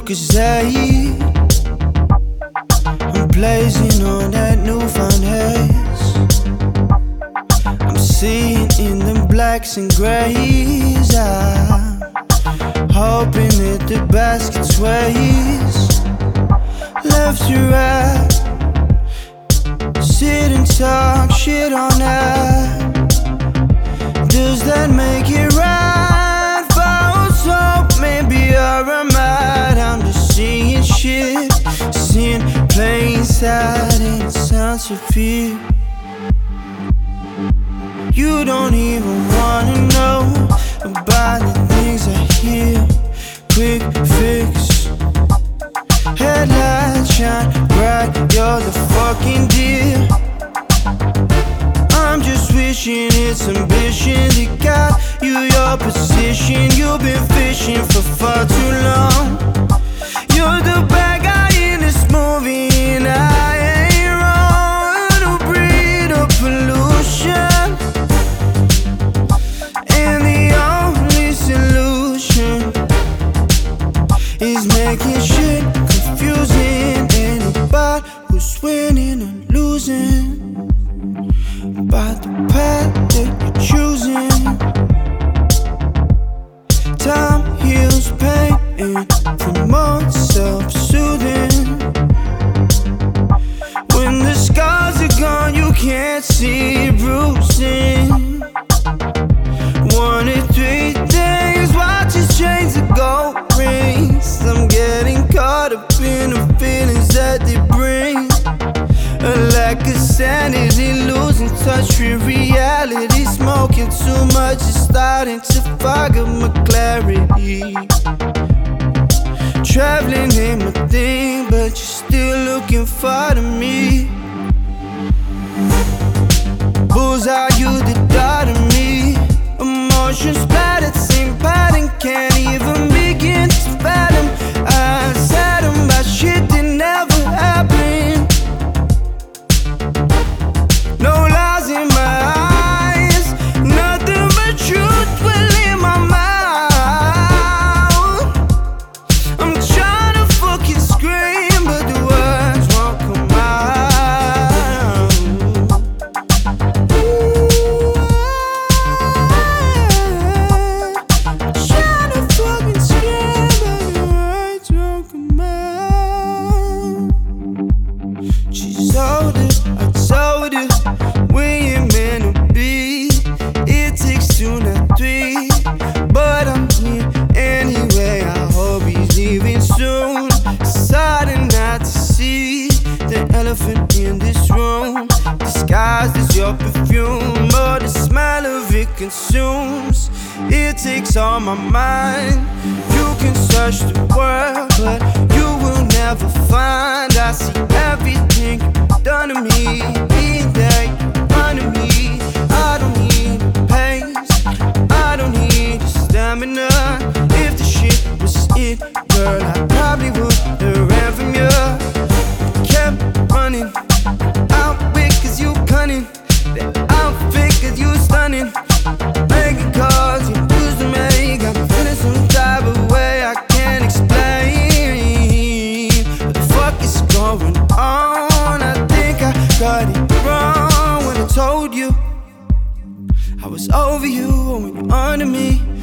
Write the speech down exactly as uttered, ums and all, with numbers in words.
Lucozade. I'm blazing on that newfound haze. I'm seeing in them blacks and grays. I'm hoping that the basket sways left to right. Sit and talk shit on that. Does that make it right? False hope, maybe you're mad. I'm just seeing shit, seeing plain sight, and it sounds severe. You don't even wanna know about the things I hear. Quick fix, headlights shine bright, you're the fucking deal. I'm just wishing it's ambition that got you your position. You've been fishing for far too long. You're the bad guy in this movie, and I ain't wrong to breed a pollution. And the only solution is making shit confusing. Ain't about who's winning or losing, about the path that you're choosing. Time heals pain and promotes self-soothing. When the scars are gone, you can't see bruising. One in three days, watches change the gold rings. I'm getting caught up in the feelings that they bring. A lack of sanity, losing touch with reality. Smoking too much is starting to fog up my clarity. Traveling ain't my thing, but you're still looking far to me. Bullseye, you the dart of me. Emotions splattered, same pattern, can't even begin to fathom. I said them about shit that never happened. No lies in my eyes, nothing but truth will in my mouth. I'm trying to fucking scream, but the words won't come out. Ooh, I'm trying to fucking scream, but the words won't come out. She told it, I told it, we ain't meant to be. It takes two, not three, but I'm here anyway. I hope he's leaving soon. Deciding not to see the elephant in this room, disguised as your perfume, but the smell of it consumes. It takes all my mind. You can search the world, but you will never find. I see everything you've done to me, being there in front of me. I don't need pace, I don't need stamina. If the shit was it, girl, I probably would have ran from you. Kept running, out quick cause you cunning. The outfit cause you stunning. Making calls, you used to make. I'm feeling some type of way I can't explain. What the fuck is going on? I think I got it wrong when I told you I was over you when you're under me.